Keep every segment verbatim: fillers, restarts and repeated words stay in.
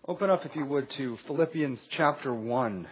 Open up, if you would, to Philippians chapter one.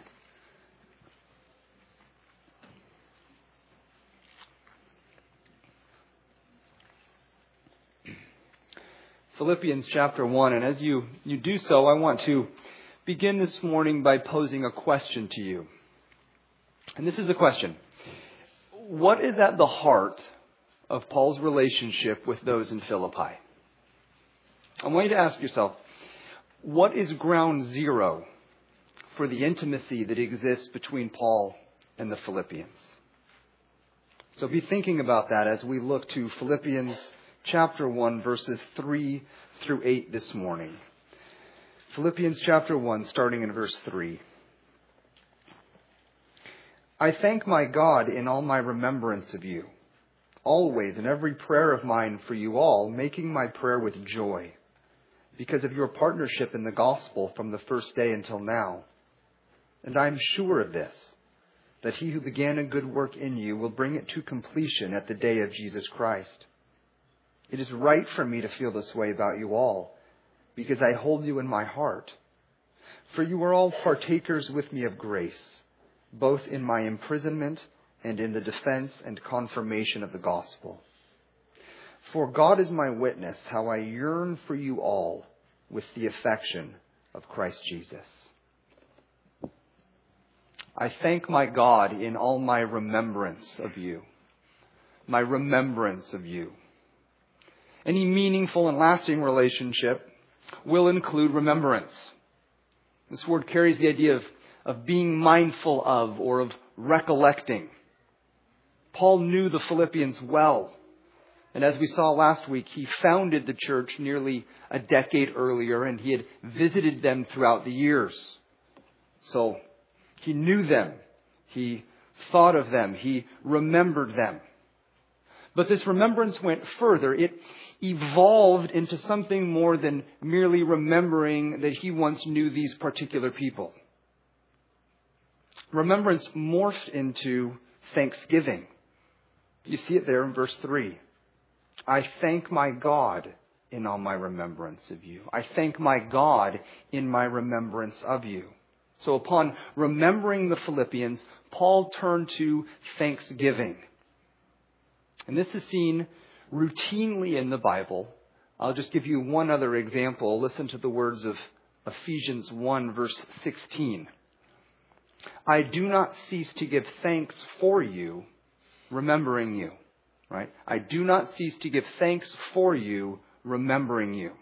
Philippians chapter one. And as you, you do so, I want to begin this morning by posing a question to you. And this is the question. What is at the heart of Paul's relationship with those in Philippi? I want you to ask yourself, what is ground zero for the intimacy that exists between Paul and the Philippians? So be thinking about that as we look to Philippians chapter one, verses three through eight this morning. Philippians chapter one, starting in verse three. I thank my God in all my remembrance of you, always in every prayer of mine for you all, making my prayer with joy, because of your partnership in the gospel from the first day until now. And I am sure of this, that he who began a good work in you will bring it to completion at the day of Jesus Christ. It is right for me to feel this way about you all, because I hold you in my heart. For you are all partakers with me of grace, both in my imprisonment and in the defense and confirmation of the gospel. For God is my witness, how I yearn for you all with the affection of Christ Jesus. I thank my God in all my remembrance of you. My remembrance of you. Any meaningful and lasting relationship will include remembrance. This word carries the idea of, of being mindful of or of recollecting. Paul knew the Philippians well. And as we saw last week, he founded the church nearly a decade earlier, and he had visited them throughout the years. So he knew them. He thought of them. He remembered them. But this remembrance went further. It evolved into something more than merely remembering that he once knew these particular people. Remembrance morphed into thanksgiving. You see it there in verse three. I thank my God in all my remembrance of you. I thank my God in my remembrance of you. So upon remembering the Philippians, Paul turned to thanksgiving. And this is seen routinely in the Bible. I'll just give you one other example. Listen to the words of Ephesians one, verse sixteen. I do not cease to give thanks for you, remembering you. Right? I do not cease to give thanks for you, remembering you.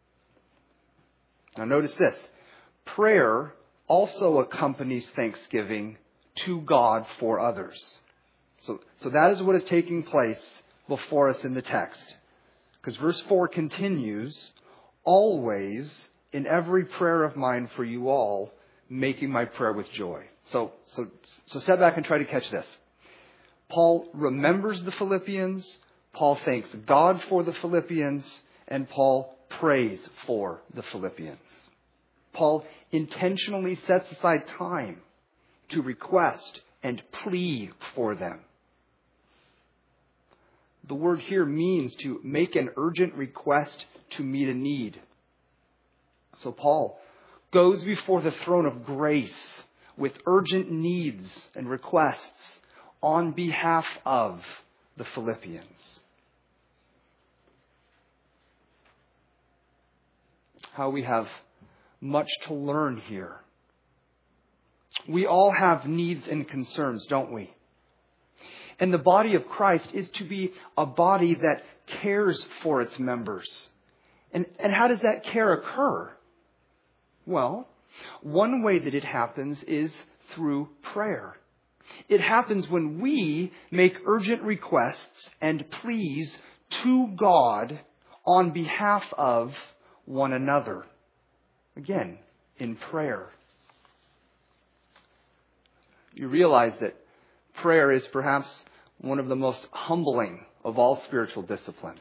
Now notice this. Prayer also accompanies thanksgiving to God for others. So, so that is what is taking place before us in the text. Because verse four continues, always in every prayer of mine for you all, making my prayer with joy. So, so, so step back and try to catch this. Paul remembers the Philippians, Paul thanks God for the Philippians, and Paul prays for the Philippians. Paul intentionally sets aside time to request and plea for them. The word here means to make an urgent request to meet a need. So Paul goes before the throne of grace with urgent needs and requests on behalf of the Philippians. How we have much to learn here. We all have needs and concerns, don't we? And the body of Christ is to be a body that cares for its members. And, and how does that care occur? Well, one way that it happens is through prayer. It happens when we make urgent requests and pleas to God on behalf of one another. Again, in prayer. You realize that prayer is perhaps one of the most humbling of all spiritual disciplines.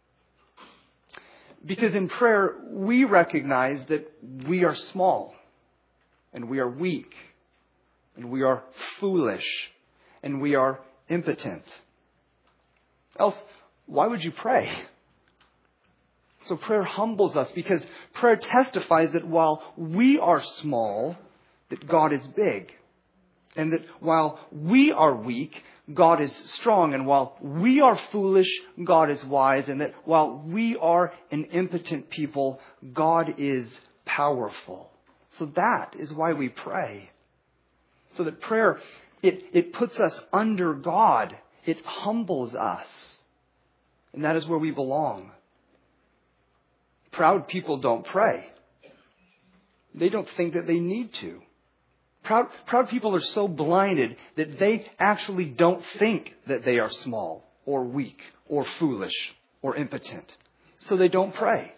Because in prayer, we recognize that we are small and we are weak. And we are foolish, and we are impotent. Else, why would you pray? So prayer humbles us because prayer testifies that while we are small, that God is big. And that while we are weak, God is strong. And while we are foolish, God is wise. And that while we are an impotent people, God is powerful. So that is why we pray. So that prayer, it, it puts us under God. It humbles us. And that is where we belong. Proud people don't pray. They don't think that they need to. Proud, proud people are so blinded that they actually don't think that they are small or weak or foolish or impotent. So they don't pray.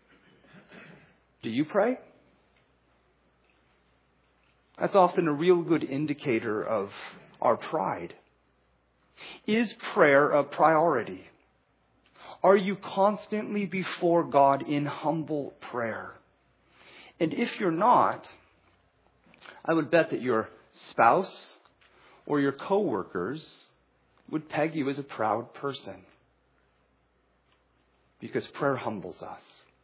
Do you pray? That's often a real good indicator of our pride. Is prayer a priority? Are you constantly before God in humble prayer? And if you're not, I would bet that your spouse or your coworkers would peg you as a proud person. Because prayer humbles us.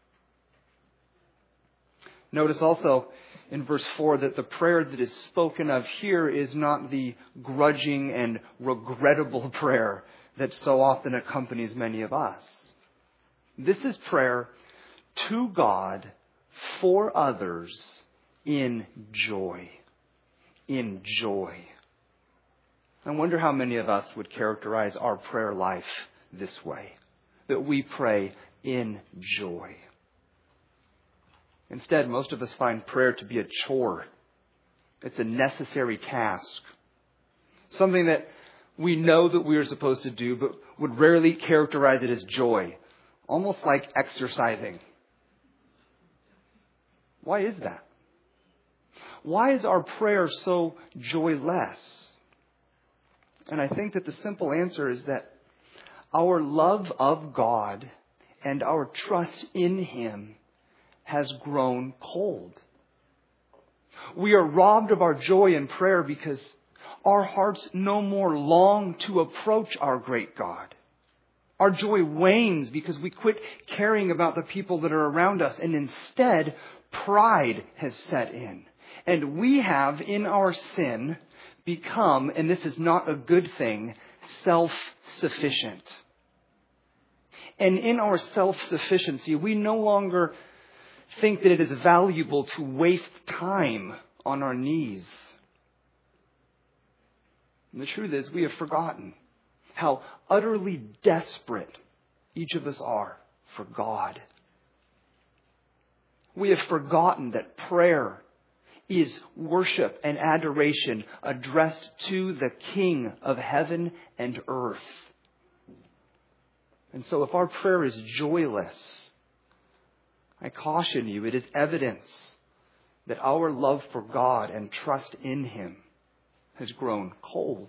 Notice also in verse four that the prayer that is spoken of here is not the grudging and regrettable prayer that so often accompanies many of us. This is prayer to God for others in joy. In joy. I wonder how many of us would characterize our prayer life this way. That we pray in joy. Instead, most of us find prayer to be a chore. It's a necessary task. Something that we know that we are supposed to do, but would rarely characterize it as joy. Almost like exercising. Why is that? Why is our prayer so joyless? And I think that the simple answer is that our love of God and our trust in Him has grown cold. We are robbed of our joy in prayer because our hearts no more long to approach our great God. Our joy wanes because we quit caring about the people that are around us, and instead pride has set in. And we have, in our sin, become, and this is not a good thing, self-sufficient. And in our self-sufficiency, we no longer think that it is valuable to waste time on our knees. And the truth is, we have forgotten how utterly desperate each of us are for God. We have forgotten that prayer is worship and adoration addressed to the King of heaven and earth. And so if our prayer is joyless, I caution you, it is evidence that our love for God and trust in Him has grown cold.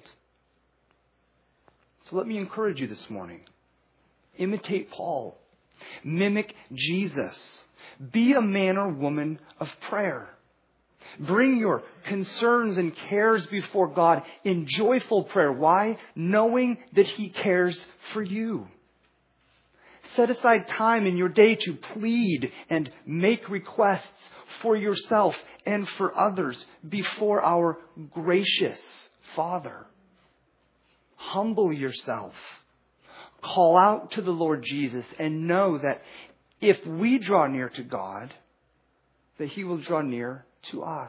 So let me encourage you this morning. Imitate Paul. Mimic Jesus. Be a man or woman of prayer. Bring your concerns and cares before God in joyful prayer. Why? Knowing that He cares for you. Set aside time in your day to plead and make requests for yourself and for others before our gracious Father. Humble yourself. Call out to the Lord Jesus and know that if we draw near to God, that He will draw near to us.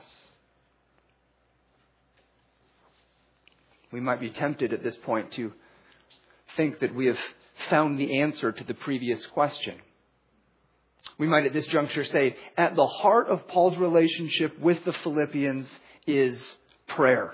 We might be tempted at this point to think that we have found the answer to the previous question. We might at this juncture say, at the heart of Paul's relationship with the Philippians is prayer.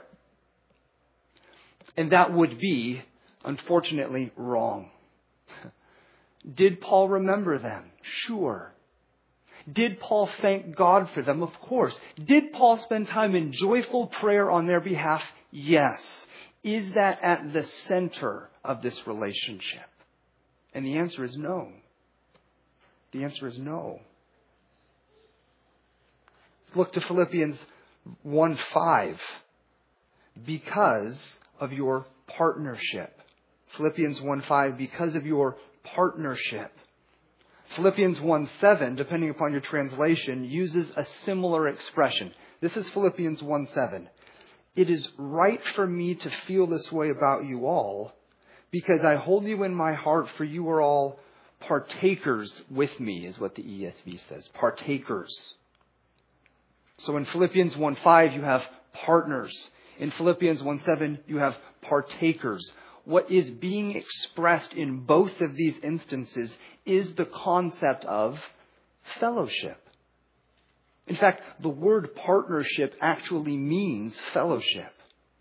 And that would be, unfortunately, wrong. Did Paul remember them? Sure. Did Paul thank God for them? Of course. Did Paul spend time in joyful prayer on their behalf? Yes. Is that at the center of this relationship? And the answer is no. The answer is no. Look to Philippians one five. Because of your partnership. Philippians one five, because of your partnership. Philippians one seven, depending upon your translation, uses a similar expression. This is Philippians one seven. It is right for me to feel this way about you all, because I hold you in my heart, for you are all partakers with me, is what the E S V says. Partakers. So in Philippians one five, you have partners. In Philippians one seven, you have partakers. What is being expressed in both of these instances is the concept of fellowship. In fact, the word partnership actually means fellowship.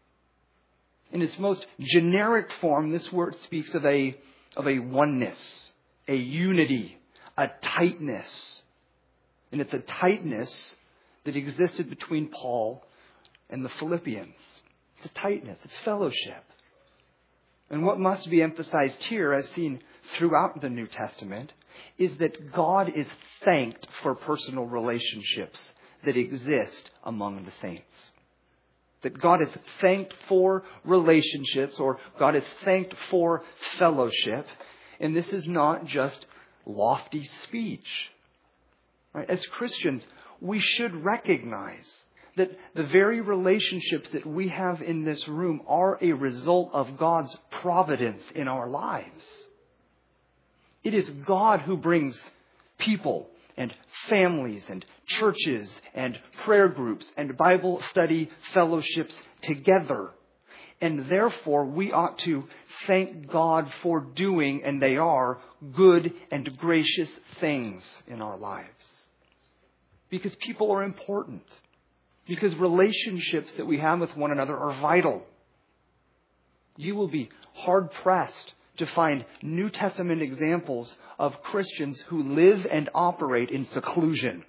In its most generic form, this word speaks of a, of a oneness, a unity, a tightness. And it's a tightness that existed between Paul and the Philippians. It's a tightness, it's fellowship. And what must be emphasized here, as seen throughout the New Testament, is that God is thanked for personal relationships that exist among the saints. That God is thanked for relationships, or God is thanked for fellowship. And this is not just lofty speech. Right? As Christians, we should recognize that the very relationships that we have in this room are a result of God's providence in our lives. It is God who brings people and families and churches and prayer groups and Bible study fellowships together. And therefore, we ought to thank God for doing, and they are, good and gracious things in our lives. Because people are important. Because relationships that we have with one another are vital. You will be hard-pressed to find New Testament examples of Christians who live and operate in seclusion.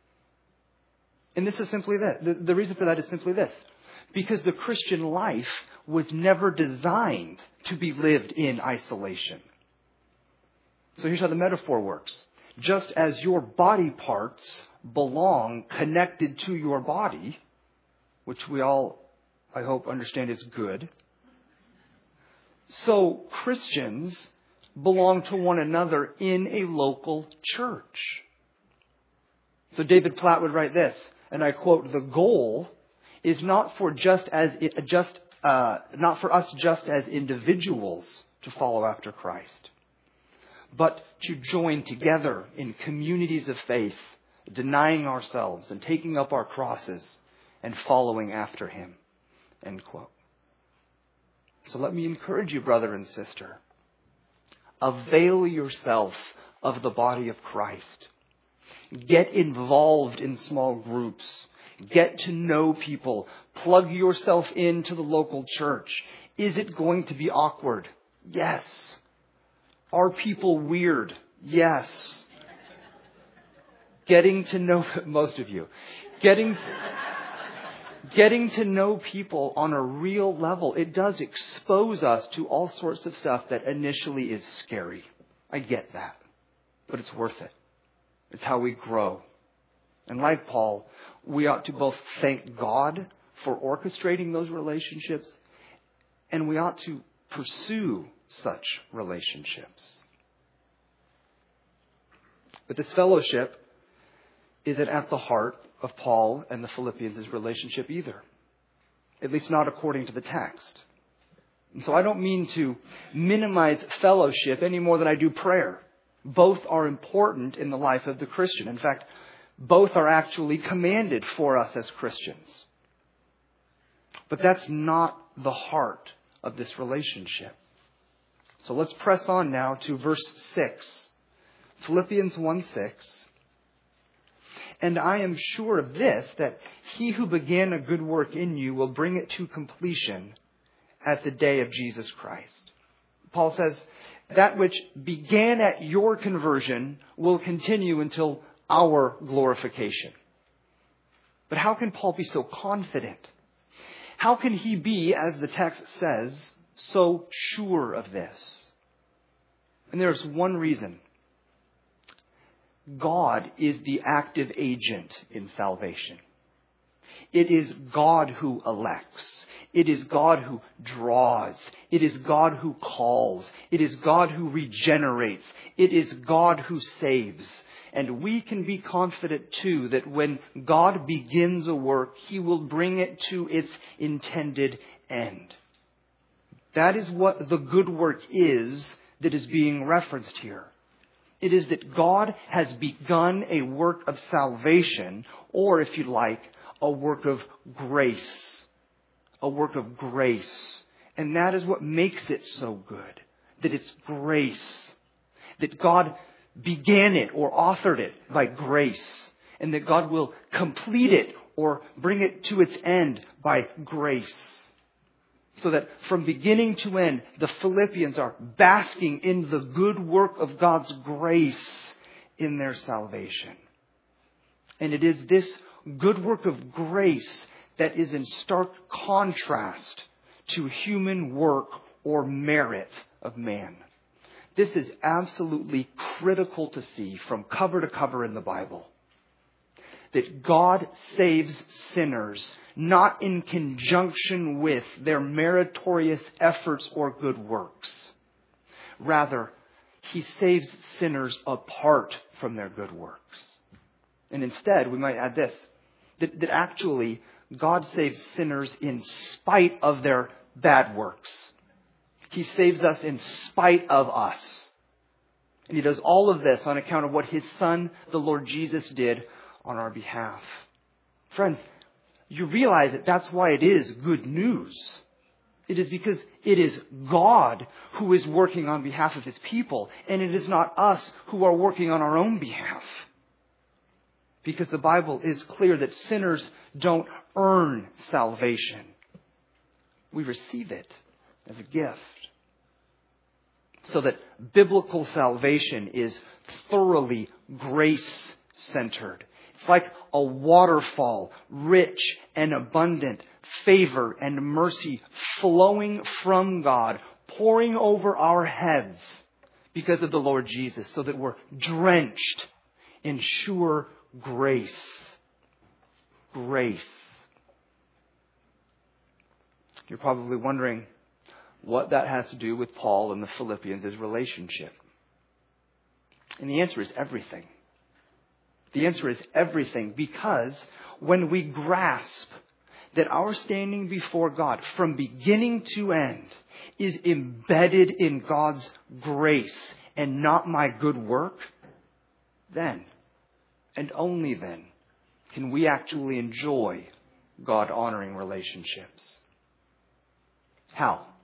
And this is simply this. The, the reason for that is simply this. Because the Christian life was never designed to be lived in isolation. So here's how the metaphor works. Just as your body parts belong connected to your body, which we all, I hope, understand is good, so Christians belong to one another in a local church. So David Platt would write this, and I quote, "The goal is not for just as it, just uh, not for us just as individuals to follow after Christ, but to join together in communities of faith, denying ourselves and taking up our crosses and following after Him." End quote. So let me encourage you, brother and sister. Avail yourself of the body of Christ. Get involved in small groups. Get to know people. Plug yourself into the local church. Is it going to be awkward? Yes. Are people weird? Yes. Getting to know, most of you, getting, getting to know people on a real level, it does expose us to all sorts of stuff that initially is scary. I get that. But it's worth it. It's how we grow. And like Paul, we ought to both thank God for orchestrating those relationships, and we ought to pursue such relationships. But this fellowship isn't at the heart of Paul and the Philippians' relationship either. At least not according to the text. And so I don't mean to minimize fellowship any more than I do prayer. Both are important in the life of the Christian. In fact, both are actually commanded for us as Christians. But that's not the heart of this relationship. So let's press on now to verse six. Philippians one six. "And I am sure of this, that he who began a good work in you will bring it to completion at the day of Jesus Christ." Paul says, that which began at your conversion will continue until our glorification. But how can Paul be so confident? How can he be, as the text says, so sure of this? And there's one reason. God is the active agent in salvation. It is God who elects. It is God who draws. It is God who calls. It is God who regenerates. It is God who saves. And we can be confident too that when God begins a work, He will bring it to its intended end. That is what the good work is that is being referenced here. It is that God has begun a work of salvation, or if you like, a work of grace. A work of grace. And that is what makes it so good. That it's grace. That God began it or authored it by grace. And that God will complete it or bring it to its end by grace. So that from beginning to end, the Philippians are basking in the good work of God's grace in their salvation. And it is this good work of grace that is in stark contrast to human work or merit of man. This is absolutely critical to see from cover to cover in the Bible. That God saves sinners not in conjunction with their meritorious efforts or good works. Rather, He saves sinners apart from their good works. And instead, we might add this, that, that actually God saves sinners in spite of their bad works. He saves us in spite of us. And He does all of this on account of what His Son, the Lord Jesus, did on our behalf. Friends, you realize that that's why it is good news. It is because it is God who is working on behalf of His people, and it is not us who are working on our own behalf. Because the Bible is clear that sinners don't earn salvation. We receive it as a gift. So that biblical salvation is thoroughly grace-centered. It's like a waterfall, rich and abundant, favor and mercy flowing from God, pouring over our heads because of the Lord Jesus, so that we're drenched in sure grace. Grace. You're probably wondering what that has to do with Paul and the Philippians' relationship. And the answer is everything. The answer is everything, because when we grasp that our standing before God from beginning to end is embedded in God's grace and not my good work, then, and only then, can we actually enjoy God-honoring relationships. How?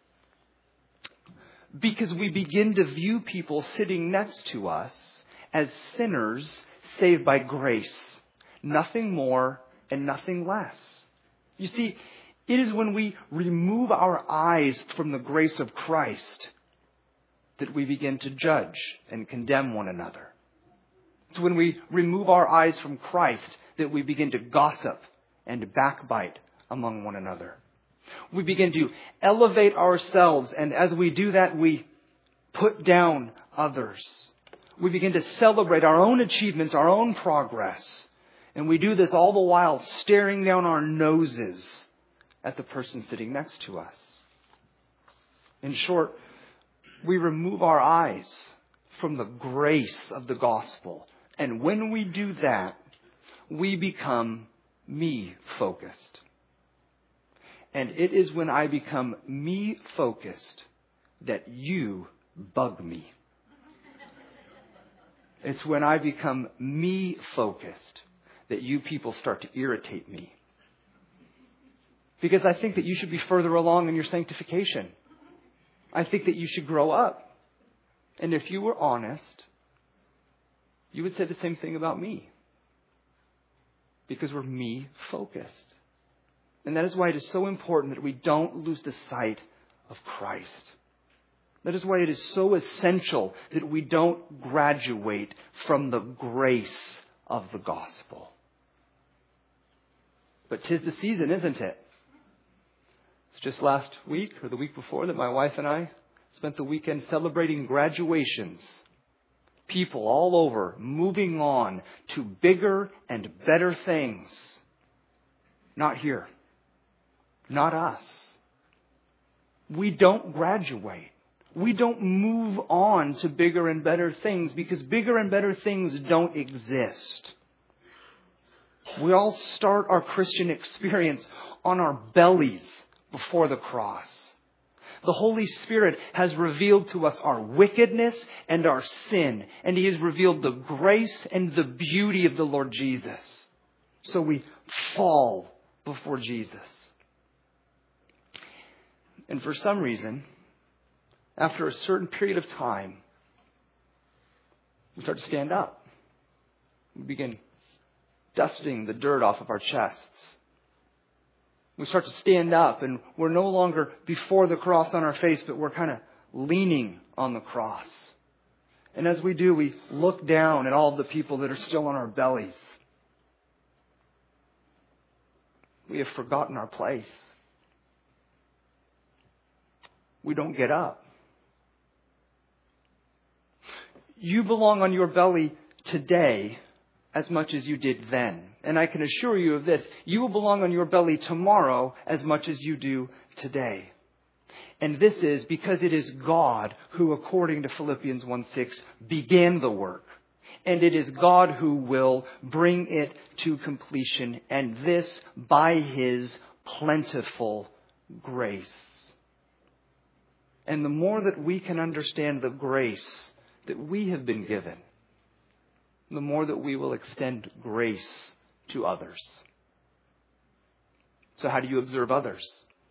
Because we begin to view people sitting next to us as sinners saved by grace. Nothing more and nothing less. You see, it is when we remove our eyes from the grace of Christ that we begin to judge and condemn one another. It's when we remove our eyes from Christ that we begin to gossip and backbite among one another. We begin to elevate ourselves, and as we do that, we put down others. We begin to celebrate our own achievements, our own progress. And we do this all the while staring down our noses at the person sitting next to us. In short, we remove our eyes from the grace of the gospel. And when we do that, we become me-focused. And it is when I become me-focused that you bug me. It's when I become me-focused that you people start to irritate me. Because I think that you should be further along in your sanctification. I think that you should grow up. And if you were honest, you would say the same thing about me. Because we're me-focused. And that is why it is so important that we don't lose the sight of Christ. That is why it is so essential that we don't graduate from the grace of the gospel. But 'tis the season, isn't it? It's just last week or the week before that my wife and I spent the weekend celebrating graduations. People all over moving on to bigger and better things. Not here. not us. We don't graduate. We don't move on to bigger and better things because bigger and better things don't exist. We all start our Christian experience on our bellies before the cross. The Holy Spirit has revealed to us our wickedness and our sin, and He has revealed the grace and the beauty of the Lord Jesus. So we fall before Jesus. And for some reason, after a certain period of time, we start to stand up. We begin dusting the dirt off of our chests. We start to stand up, and we're no longer before the cross on our face, but we're kind of leaning on the cross. And as we do, we look down at all the people that are still on our bellies. We have forgotten our place. We don't get up. You belong on your belly today as much as you did then. And I can assure you of this, you will belong on your belly tomorrow as much as you do today. And this is because it is God who, according to Philippians one six, began the work. And it is God who will bring it to completion. And this by His plentiful grace. And the more that we can understand the grace that we have been given, the more that we will extend grace to others. So how do you observe others?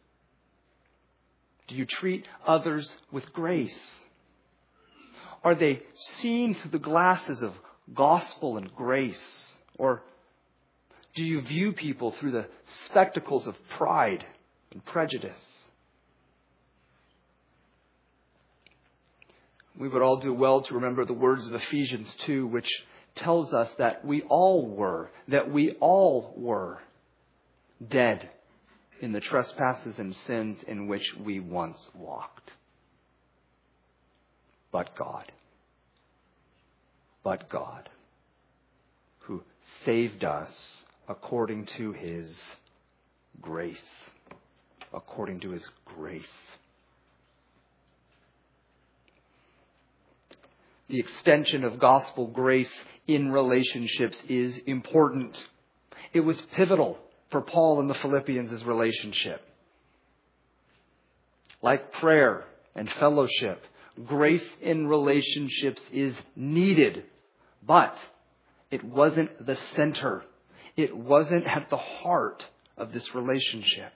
Do you treat others with grace? Are they seen through the glasses of gospel and grace? Or do you view people through the spectacles of pride and prejudice? We would all do well to remember the words of Ephesians two, which tells us that we all were, that we all were dead in the trespasses and sins in which we once walked. But God, but God, who saved us according to His grace, according to His grace. The extension of gospel grace in relationships is important. It was pivotal for Paul and the Philippians' relationship. Like prayer and fellowship, grace in relationships is needed, but it wasn't the center. It wasn't at the heart of this relationship.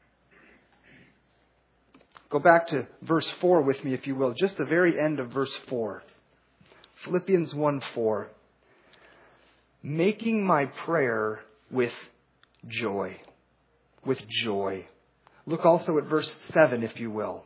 Go back to verse four with me, if you will, just the very end of verse four. Philippians one four. Making my prayer with joy. With joy. Look also at verse seven, if you will.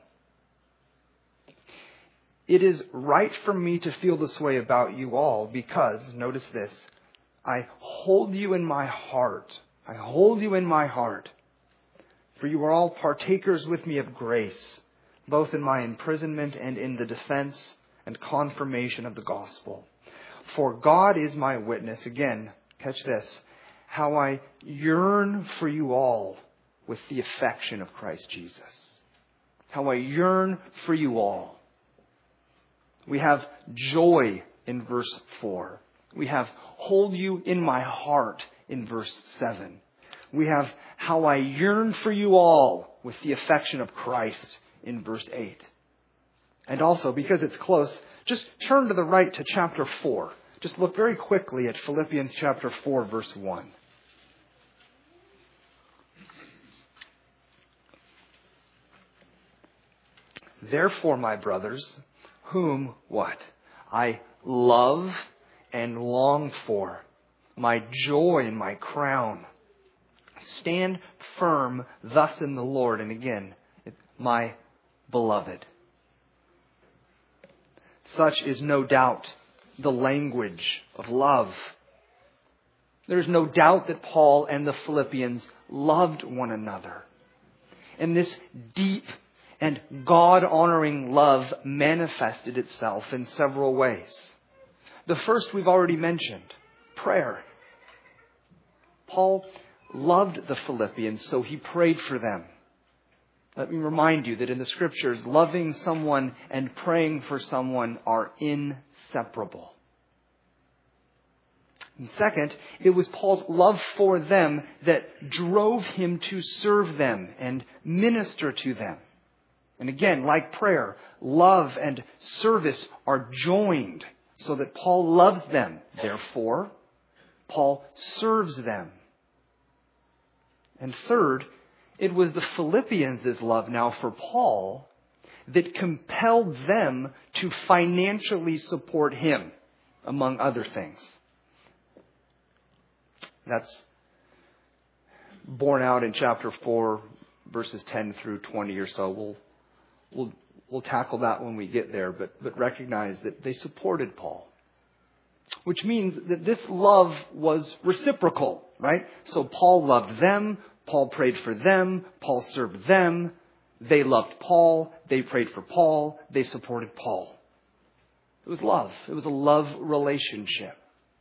It is right for me to feel this way about you all because, notice this, I hold you in my heart. I hold you in my heart. For you are all partakers with me of grace, both in my imprisonment and in the defense and confirmation of the gospel. For God is my witness. Again, catch this. How I yearn for you all with the affection of Christ Jesus. How I yearn for you all. We have joy in verse four. We have hold you in my heart in verse seven. We have how I yearn for you all with the affection of Christ in verse eight. And also, because it's close, just turn to the right to chapter four. Just look very quickly at Philippians chapter four, verse one. Therefore, my brothers, whom, what? I love and long for, my joy and my crown. Stand firm thus in the Lord. And again, my beloved. Such is no doubt the language of love. There's no doubt that Paul and the Philippians loved one another. And this deep and God-honoring love manifested itself in several ways. The first we've already mentioned, prayer. Paul loved the Philippians, so he prayed for them. Let me remind you that in the Scriptures, loving someone and praying for someone are inseparable. And second, it was Paul's love for them that drove him to serve them and minister to them. And again, like prayer, love and service are joined so that Paul loves them. Therefore, Paul serves them. And third, it was the Philippians' love now for Paul that compelled them to financially support him, among other things. That's borne out in chapter four, verses ten through twenty or so. We'll, we'll, we'll tackle that when we get there, but, but recognize that they supported Paul. Which means that this love was reciprocal, right? So Paul loved them, Paul prayed for them, Paul served them, they loved Paul, they prayed for Paul, they supported Paul. It was love. It was a love relationship.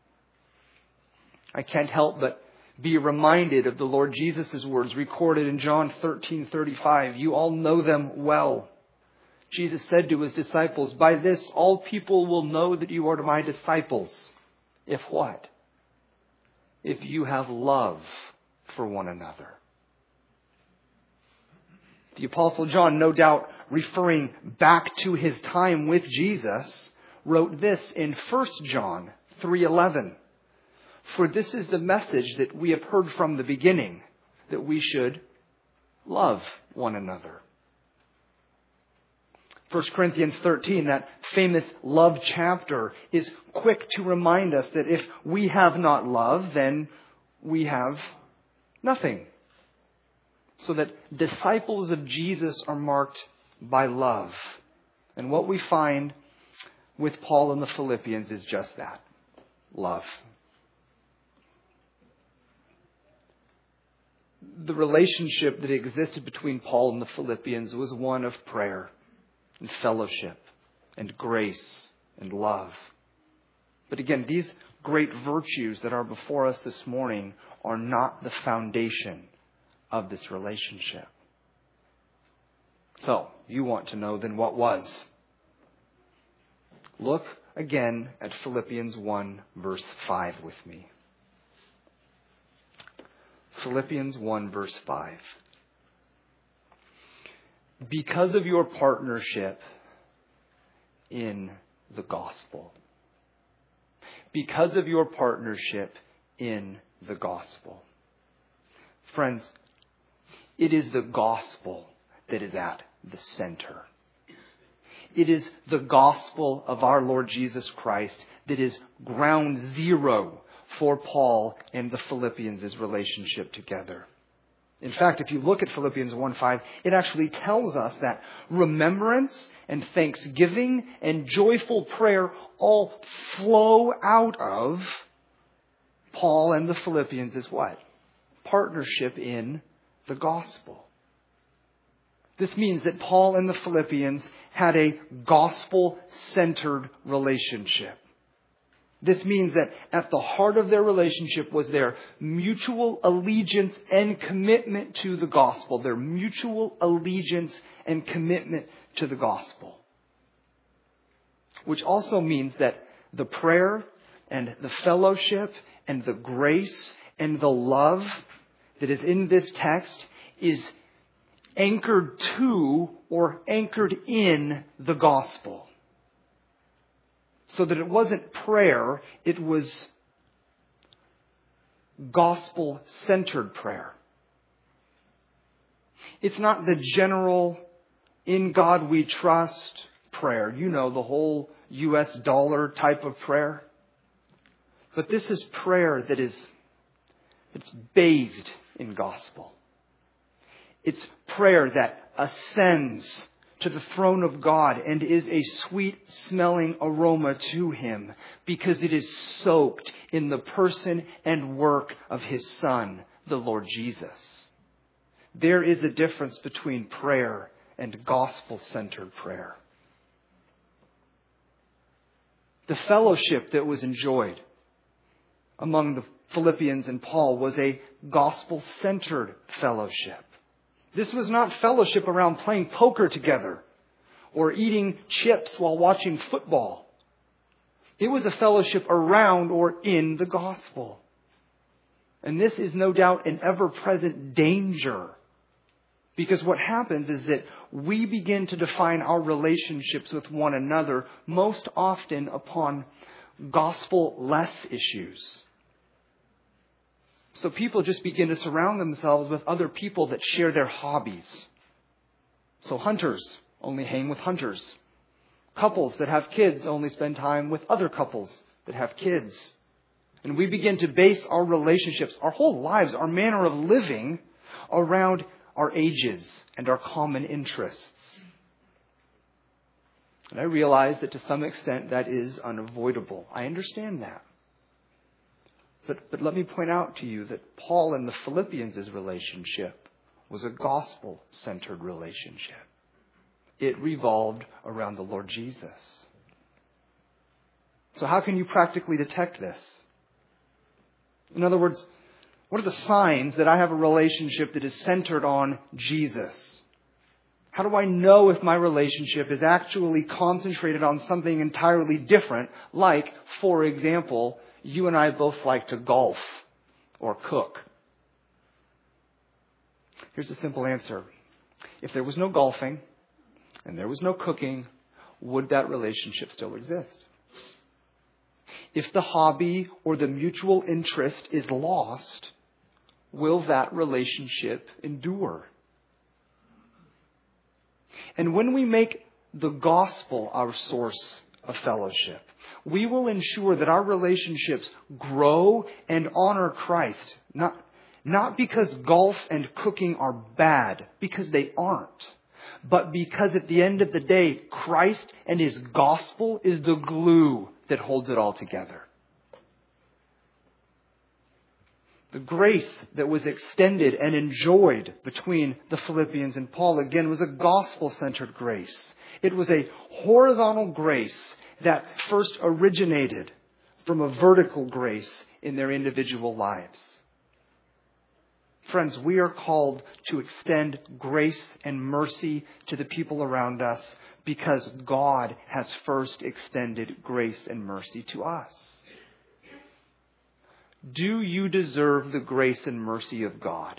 I can't help but be reminded of the Lord Jesus' words recorded in John thirteen thirty-five. You all know them well. Jesus said to his disciples, by this all people will know that you are my disciples. If what? If you have love for one another. The Apostle John, no doubt referring back to his time with Jesus, wrote this in First John three eleven. For this is the message that we have heard from the beginning, that we should love one another. First Corinthians thirteen, that famous love chapter, is quick to remind us that if we have not love, then we have nothing. So that disciples of Jesus are marked by love. And what we find with Paul and the Philippians is just that. Love. The relationship that existed between Paul and the Philippians was one of prayer and fellowship and grace and love. But again, these great virtues that are before us this morning are not the foundation of this relationship. So, you want to know then what was? Look again at Philippians one verse five with me. Philippians one verse five. Because of your partnership in the gospel. Because of your partnership in the gospel. Friends, it is the gospel that is at the center. It is the gospel of our Lord Jesus Christ that is ground zero for Paul and the Philippians' relationship together. In fact, if you look at Philippians one five, it actually tells us that remembrance and thanksgiving and joyful prayer all flow out of Paul and the Philippians as what? Partnership in the gospel. This means that Paul and the Philippians had a gospel-centered relationship. This means that at the heart of their relationship was their mutual allegiance and commitment to the gospel. Their mutual allegiance and commitment to the gospel. Which also means that the prayer and the fellowship and the grace and the love that is in this text is anchored to or anchored in the gospel. So that it wasn't prayer, it was gospel-centered prayer. It's not the general, in God we trust prayer. You know, the whole U S dollar type of prayer. But this is prayer that is it's bathed in gospel. It's prayer that ascends to the throne of God and is a sweet-smelling aroma to Him because it is soaked in the person and work of His Son, the Lord Jesus. There is a difference between prayer and gospel-centered prayer. The fellowship that was enjoyed among the Philippians and Paul was a gospel-centered fellowship. This was not fellowship around playing poker together or eating chips while watching football. It was a fellowship around or in the gospel. And this is no doubt an ever-present danger. Because what happens is that we begin to define our relationships with one another most often upon gospel-less issues. So people just begin to surround themselves with other people that share their hobbies. So hunters only hang with hunters. Couples that have kids only spend time with other couples that have kids. And we begin to base our relationships, our whole lives, our manner of living around our ages and our common interests. And I realize that to some extent that is unavoidable. I understand that. But, but let me point out to you that Paul and the Philippians' relationship was a gospel-centered relationship. It revolved around the Lord Jesus. So how can you practically detect this? In other words, what are the signs that I have a relationship that is centered on Jesus? How do I know if my relationship is actually concentrated on something entirely different? Like, for example, you and I both like to golf or cook. Here's a simple answer. If there was no golfing and there was no cooking, would that relationship still exist? If the hobby or the mutual interest is lost, will that relationship endure? And when we make the gospel our source of fellowship, we will ensure that our relationships grow and honor Christ. Not, not because golf and cooking are bad, because they aren't. But because at the end of the day, Christ and His gospel is the glue that holds it all together. The grace that was extended and enjoyed between the Philippians and Paul, again, was a gospel-centered grace. It was a horizontal grace that first originated from a vertical grace in their individual lives. Friends, we are called to extend grace and mercy to the people around us because God has first extended grace and mercy to us. Do you deserve the grace and mercy of God?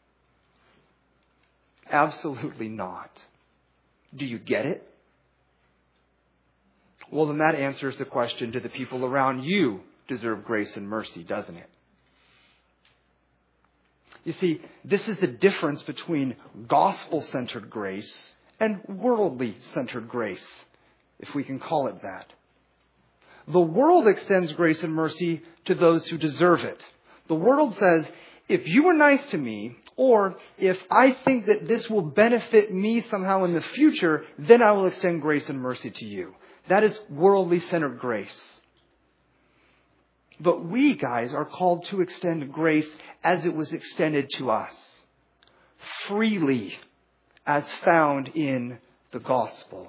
Absolutely not. Do you get it? Well, then that answers the question, do the people around you deserve grace and mercy, doesn't it? You see, this is the difference between gospel-centered grace and worldly-centered grace, if we can call it that. The world extends grace and mercy to those who deserve it. The world says, if you were nice to me, or if I think that this will benefit me somehow in the future, then I will extend grace and mercy to you. That is worldly-centered grace. But we, guys, are called to extend grace as it was extended to us. Freely, as found in the gospel.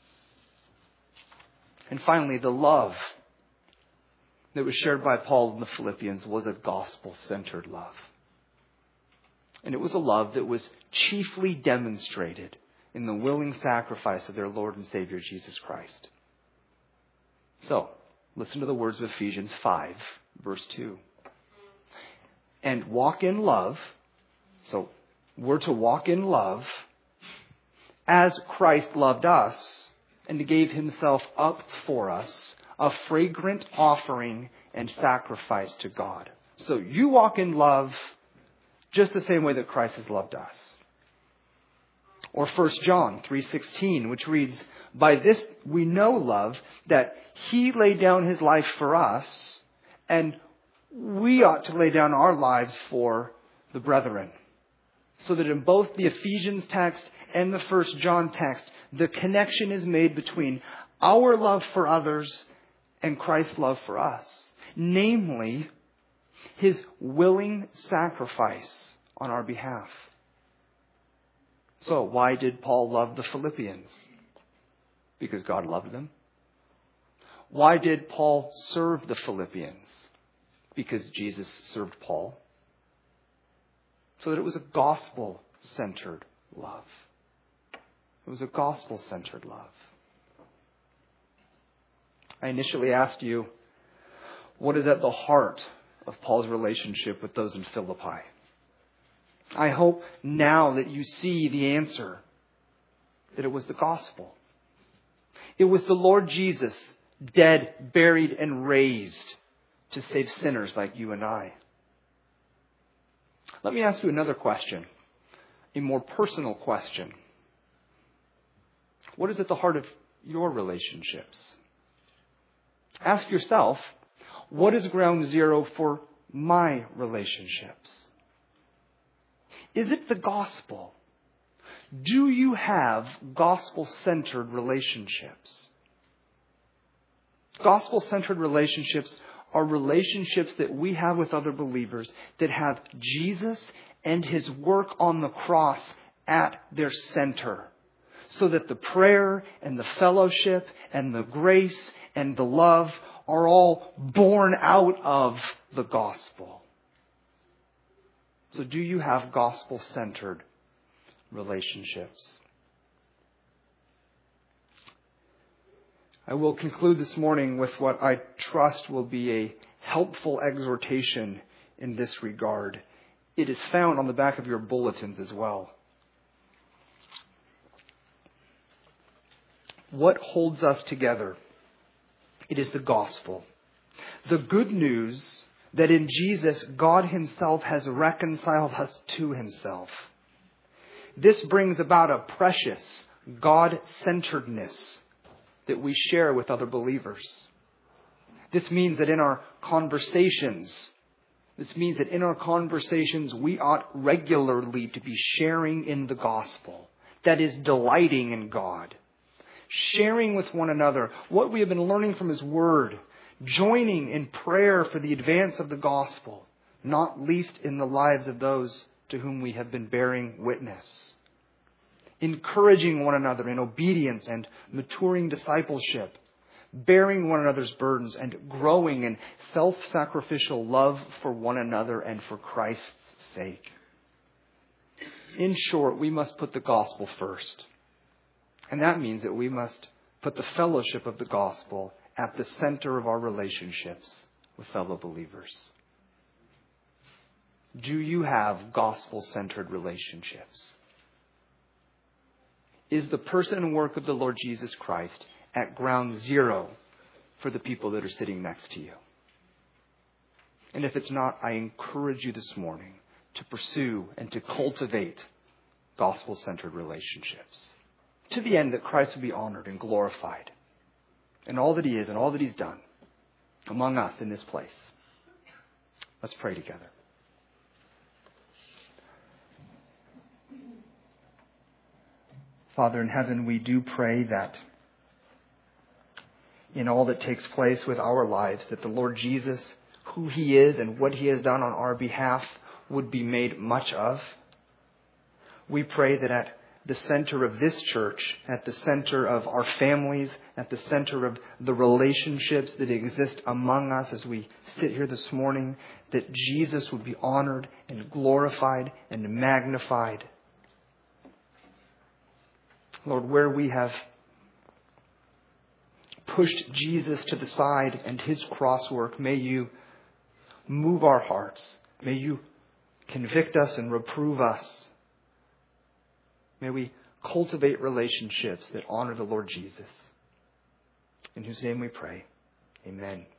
And finally, the love that was shared by Paul in the Philippians was a gospel-centered love. And it was a love that was chiefly demonstrated in the willing sacrifice of their Lord and Savior, Jesus Christ. So, listen to the words of Ephesians five, verse two. And walk in love. So, we're to walk in love as Christ loved us and gave Himself up for us, a fragrant offering and sacrifice to God. So you walk in love just the same way that Christ has loved us. Or First John three sixteen, which reads, by this we know love, that He laid down His life for us, and we ought to lay down our lives for the brethren. So that in both the Ephesians text and the First John text, the connection is made between our love for others and Christ's love for us. Namely, His willing sacrifice on our behalf. So, why did Paul love the Philippians? Because God loved them. Why did Paul serve the Philippians? Because Jesus served Paul. So that it was a gospel-centered love. It was a gospel-centered love. I initially asked you, what is at the heart of Paul's relationship with those in Philippi? I hope now that you see the answer, that it was the gospel. It was the Lord Jesus, dead, buried, and raised to save sinners like you and I. Let me ask you another question, a more personal question. What is at the heart of your relationships? Ask yourself, what is ground zero for my relationships? Is it the gospel? Do you have gospel-centered relationships? Gospel-centered relationships are relationships that we have with other believers that have Jesus and His work on the cross at their center, so that the prayer and the fellowship and the grace and the love are all born out of the gospel. So do you have gospel-centered relationships? I will conclude this morning with what I trust will be a helpful exhortation in this regard. It is found on the back of your bulletins as well. What holds us together? It is the gospel. The good news that in Jesus, God Himself has reconciled us to Himself. This brings about a precious God-centeredness that we share with other believers. This means that in our conversations, this means that in our conversations, we ought regularly to be sharing in the gospel. That is, delighting in God. Sharing with one another what we have been learning from His Word. Joining in prayer for the advance of the gospel, not least in the lives of those to whom we have been bearing witness. Encouraging one another in obedience and maturing discipleship. Bearing one another's burdens and growing in self-sacrificial love for one another and for Christ's sake. In short, we must put the gospel first. And that means that we must put the fellowship of the gospel at the center of our relationships with fellow believers. Do you have gospel-centered relationships? Is the person and work of the Lord Jesus Christ at ground zero for the people that are sitting next to you? And if it's not, I encourage you this morning to pursue and to cultivate gospel-centered relationships to the end that Christ will be honored and glorified in all that He is and all that He's done among us in this place. Let's pray together. Father in heaven, we do pray that in all that takes place with our lives, that the Lord Jesus, who He is and what He has done on our behalf, would be made much of. We pray that at the center of this church, at the center of our families, at the center of the relationships that exist among us as we sit here this morning, that Jesus would be honored and glorified and magnified. Lord, where we have pushed Jesus to the side and His cross work, may You move our hearts. May You convict us and reprove us. May we cultivate relationships that honor the Lord Jesus. In whose name we pray. Amen.